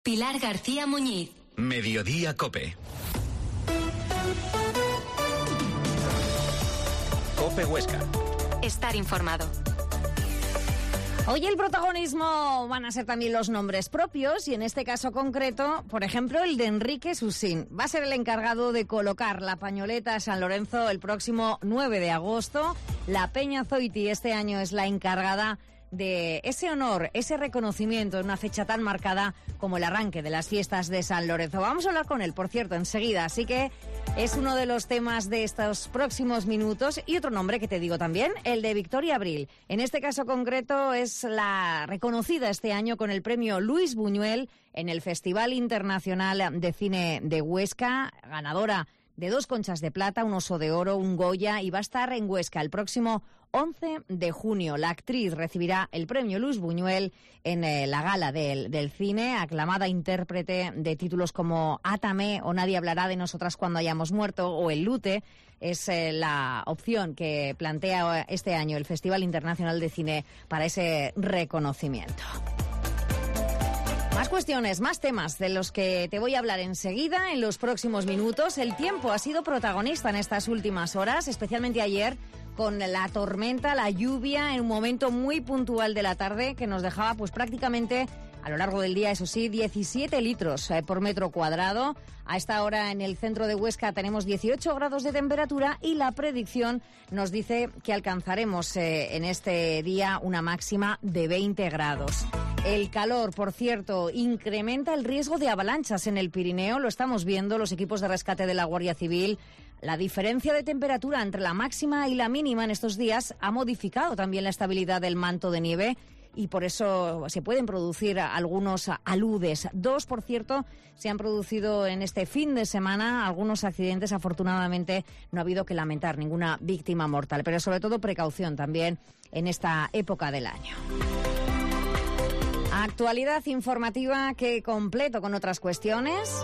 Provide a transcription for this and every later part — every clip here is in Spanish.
Pilar García Muñiz. Mediodía COPE. COPE Huesca. Estar informado. Hoy el protagonismo van a ser también los nombres propios y en este caso concreto, por ejemplo, el de Enrique Susín. Va a ser el encargado de colocar la pañoleta a San Lorenzo el próximo 9 de agosto. La Peña Zoiti este año es la encargada de ese honor, ese reconocimiento en una fecha tan marcada como el arranque de las fiestas de San Lorenzo. Vamos a hablar con él, por cierto, enseguida, así que es uno de los temas de estos próximos minutos. Y otro nombre que te digo también, el de Victoria Abril. En este caso concreto es la reconocida este año con el premio Luis Buñuel en el Festival Internacional de Cine de Huesca, ganadora de 2 Conchas de Plata, un Oso de Oro, un Goya, y va a estar en Huesca el próximo 11 de junio. La actriz recibirá el premio Luis Buñuel en la gala del cine, aclamada intérprete de títulos como Átame o Nadie hablará de nosotras cuando hayamos muerto o El Lute. Es la opción que plantea este año el Festival Internacional de Cine para ese reconocimiento. Más cuestiones, más temas de los que te voy a hablar enseguida, en los próximos minutos. El tiempo ha sido protagonista en estas últimas horas, especialmente ayer, con la tormenta, la lluvia, en un momento muy puntual de la tarde que nos dejaba pues prácticamente a lo largo del día, eso sí, 17 litros por metro cuadrado. A esta hora en el centro de Huesca tenemos 18 grados de temperatura y la predicción nos dice que alcanzaremos en este día una máxima de 20 grados. El calor, por cierto, incrementa el riesgo de avalanchas en el Pirineo. Lo estamos viendo, los equipos de rescate de la Guardia Civil. La diferencia de temperatura entre la máxima y la mínima en estos días ha modificado también la estabilidad del manto de nieve y por eso se pueden producir algunos aludes. 2, por cierto, se han producido en este fin de semana algunos accidentes. Afortunadamente no ha habido que lamentar ninguna víctima mortal, pero sobre todo precaución también en esta época del año. Actualidad informativa que completo con otras cuestiones.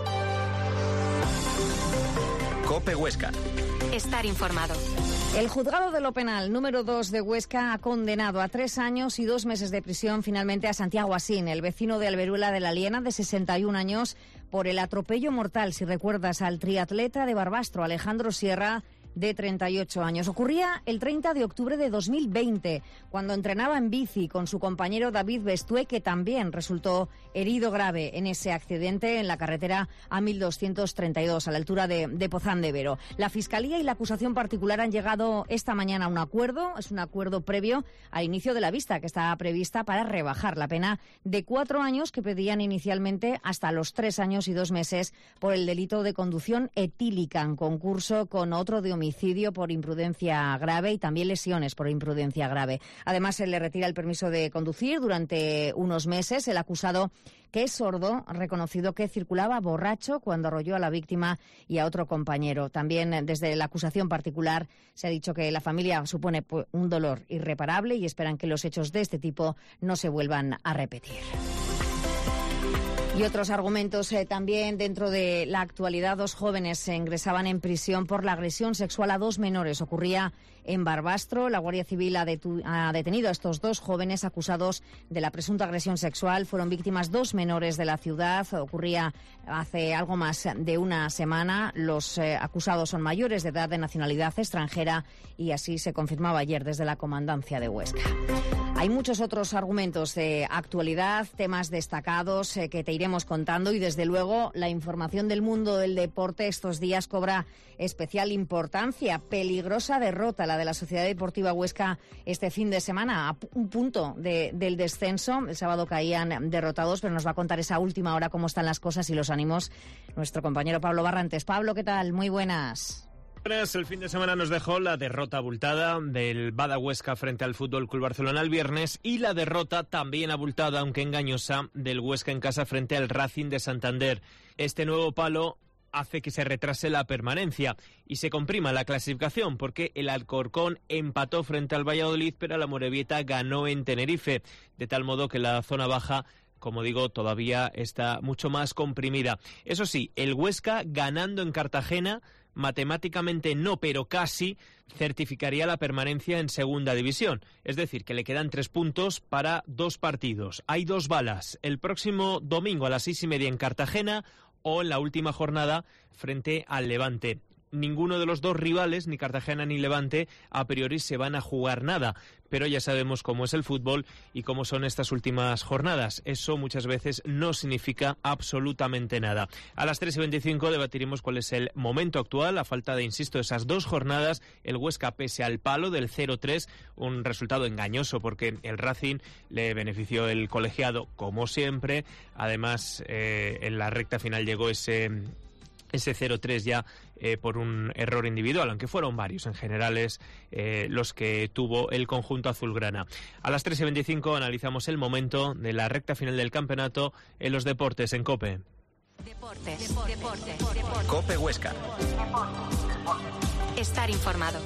COPE Huesca. Estar informado. El juzgado de lo penal número 2 de Huesca ha condenado a 3 años y 2 meses de prisión finalmente a Santiago Asín, el vecino de Alberuela de la Liena, de 61 años, por el atropello mortal, si recuerdas, al triatleta de Barbastro, Alejandro Sierra, de 38 años. Ocurría el 30 de octubre de 2020, cuando entrenaba en bici con su compañero David Bestué, que también resultó herido grave en ese accidente en la carretera A1232, a la altura de Pozán de Vero. La Fiscalía y la acusación particular han llegado esta mañana a un acuerdo. Es un acuerdo previo al inicio de la vista, que está prevista para rebajar la pena de 4 años que pedían inicialmente hasta los 3 años y 2 meses por el delito de conducción etílica en concurso con otro de homicidio por imprudencia grave y también lesiones por imprudencia grave. Además, se le retira el permiso de conducir durante unos meses. El acusado, que es sordo, ha reconocido que circulaba borracho cuando arrolló a la víctima y a otro compañero. También desde la acusación particular se ha dicho que la familia supone un dolor irreparable y esperan que los hechos de este tipo no se vuelvan a repetir. Y otros argumentos también dentro de la actualidad. 2 jóvenes se ingresaban en prisión por la agresión sexual a 2 menores. Ocurría en Barbastro. La Guardia Civil ha detenido a estos 2 jóvenes acusados de la presunta agresión sexual. Fueron víctimas 2 menores de la ciudad. Ocurría hace algo más de una semana. Los acusados son mayores de edad, de nacionalidad extranjera, y así se confirmaba ayer desde la comandancia de Huesca. Hay muchos otros argumentos de actualidad, temas destacados que te iremos contando, y desde luego la información del mundo del deporte estos días cobra especial importancia. Peligrosa derrota la de la Sociedad Deportiva Huesca este fin de semana, a un punto del descenso. El sábado caían derrotados, pero nos va a contar esa última hora cómo están las cosas y los ánimos nuestro compañero Pablo Barrantes. Pablo, ¿qué tal? Muy buenas. El fin de semana nos dejó la derrota abultada del Bada Huesca frente al Fútbol Club Barcelona el viernes, y la derrota también abultada, aunque engañosa, del Huesca en casa frente al Racing de Santander. Este nuevo palo hace que se retrase la permanencia y se comprima la clasificación, porque el Alcorcón empató frente al Valladolid, pero la Amorebieta ganó en Tenerife, de tal modo que la zona baja como digo, todavía está mucho más comprimida. Eso sí, el Huesca ganando en Cartagena, matemáticamente no, pero casi, certificaría la permanencia en segunda división. Es decir, que le quedan 3 puntos para 2 partidos. Hay 2 balas. El próximo domingo a las 6:30 en Cartagena o en la última jornada frente al Levante. Ninguno de los 2 rivales, ni Cartagena ni Levante, a priori se van a jugar nada, pero ya sabemos cómo es el fútbol y cómo son estas últimas jornadas. Eso muchas veces no significa absolutamente nada. A las 3:25 debatiremos cuál es el momento actual, a falta de, insisto, esas 2 jornadas. El Huesca, pese al palo del 0-3, un resultado engañoso porque el Racing le benefició el colegiado, como siempre. Además, en la recta final llegó ese 0-3 ya por un error individual, aunque fueron varios en generales los que tuvo el conjunto azulgrana. A las 3:25 analizamos el momento de la recta final del campeonato en los deportes en COPE. Deportes. COPE Huesca. Estar informado.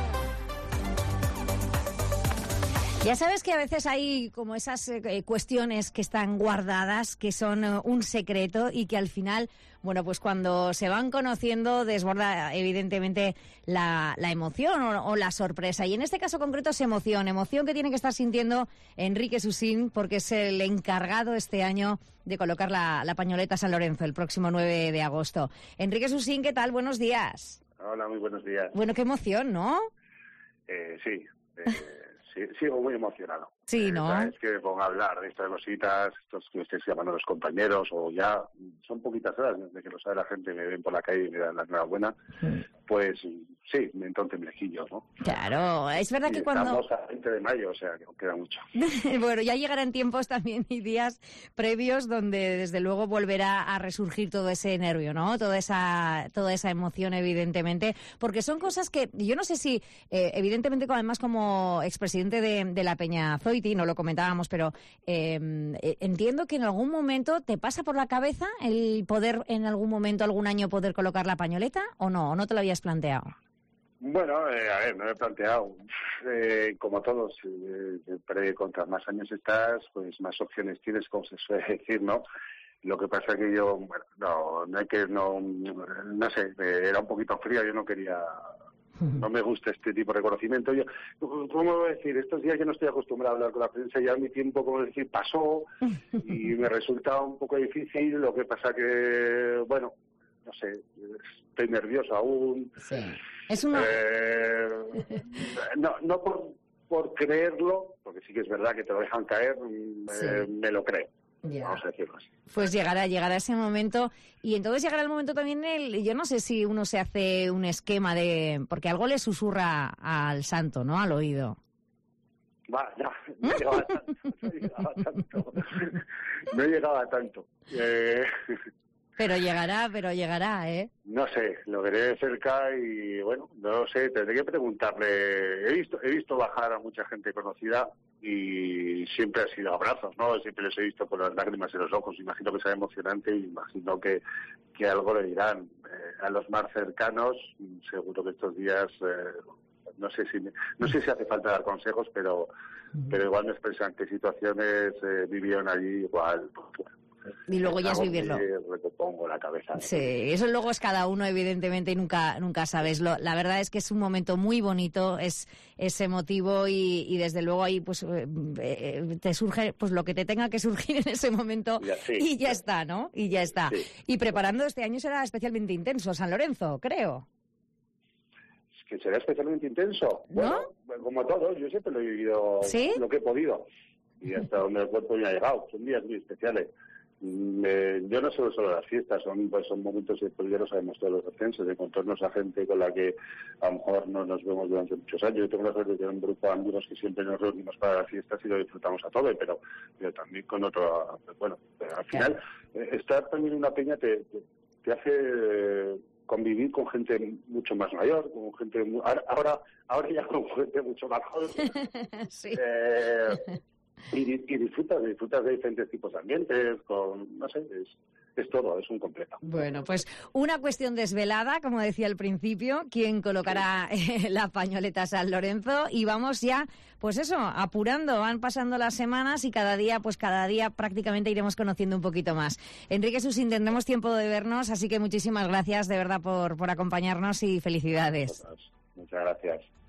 Ya sabes que a veces hay como esas cuestiones que están guardadas, que son un secreto y que al final, bueno, pues cuando se van conociendo desborda evidentemente la emoción o la sorpresa. Y en este caso concreto es emoción que tiene que estar sintiendo Enrique Susín, porque es el encargado este año de colocar la pañoleta San Lorenzo el próximo 9 de agosto. Enrique Susín, ¿qué tal? Buenos días. Hola, muy buenos días. Bueno, qué emoción, ¿no? Sí. Sí, sigo muy emocionado. Sí, ¿no? Es que me pongo a hablar de estas cositas, estos que me estáis llamando los compañeros, o ya son poquitas horas desde que lo sabe la gente, me ven por la calle y me dan la enhorabuena, pues sí, me entonces mejillos, ¿no? Claro, es verdad que cuando... Estamos a 20 de mayo, o sea, que nos queda mucho. Bueno, ya llegarán tiempos también y días previos donde desde luego volverá a resurgir todo ese nervio, ¿no? Toda esa emoción, evidentemente, porque son cosas que yo no sé si, evidentemente, además como expresidente de la Peña Zoiti, no lo comentábamos, pero entiendo que en algún momento te pasa por la cabeza el poder en algún momento, algún año, poder colocar la pañoleta, ¿o no te lo habías planteado? Bueno, a ver, me lo he planteado. Como todos, siempre contra más años estás, pues más opciones tienes, como se suele decir, ¿no? Lo que pasa que yo, bueno, no sé, era un poquito frío, yo no quería... No me gusta este tipo de reconocimiento. Yo, ¿cómo voy a decir? Estos días yo no estoy acostumbrado a hablar con la prensa, ya mi tiempo, como decir, pasó y me resulta un poco difícil. Lo que pasa que, bueno, no sé, estoy nervioso aún. Sí. Es una... no por creerlo, porque sí que es verdad que te lo dejan caer, sí. Me lo creo. Yeah. Vamos a decirlo así. Pues llegará ese momento, y entonces llegará el momento también yo no sé si uno se hace un esquema porque algo le susurra al santo, ¿no? Al oído. No llegaba tanto. No llegaba tanto. Pero llegará, ¿eh? No sé, lo veré de cerca y, bueno, no sé, tendré que preguntarle. He visto bajar a mucha gente conocida y siempre ha sido abrazos, ¿no? Siempre les he visto con las lágrimas en los ojos. Imagino que será emocionante y imagino que algo le dirán. A los más cercanos, seguro que estos días, no sé si hace falta dar consejos, pero igual me expresan qué situaciones vivieron allí, igual, pues, bueno. Y luego ya es vivirlo. Repongo la cabeza. Sí, eso luego es cada uno, evidentemente, y nunca sabes. La verdad es que es un momento muy bonito, es emotivo y desde luego ahí pues te surge pues lo que te tenga que surgir en ese momento y ya está, ¿no? Y ya está. Sí. Y preparando este año será especialmente intenso, San Lorenzo, creo. ¿Que será especialmente intenso? ¿No? Bueno, como todos, yo siempre lo he vivido lo que he podido y hasta donde el cuerpo me ha llegado. Son días muy especiales. Yo no solo las fiestas, son momentos de ya lo sabemos todos los ascensos, de encontrarnos a gente con la que a lo mejor no nos vemos durante muchos años. Yo tengo la suerte de tener un grupo de amigos que siempre nos reunimos para las fiestas y lo disfrutamos a todo, pero también con otro, bueno, al final estar también en una peña te hace convivir con gente mucho más mayor, con gente ahora ya con gente mucho más joven. Sí. Y disfrutas de diferentes tipos de ambientes, no sé, es todo, es un completo. Bueno, pues una cuestión desvelada, como decía al principio, quién colocará la pañoleta San Lorenzo, y vamos ya, pues eso, apurando, van pasando las semanas y cada día prácticamente iremos conociendo un poquito más. Enrique Susín, tendremos tiempo de vernos, así que muchísimas gracias de verdad por acompañarnos y felicidades. Muchas gracias.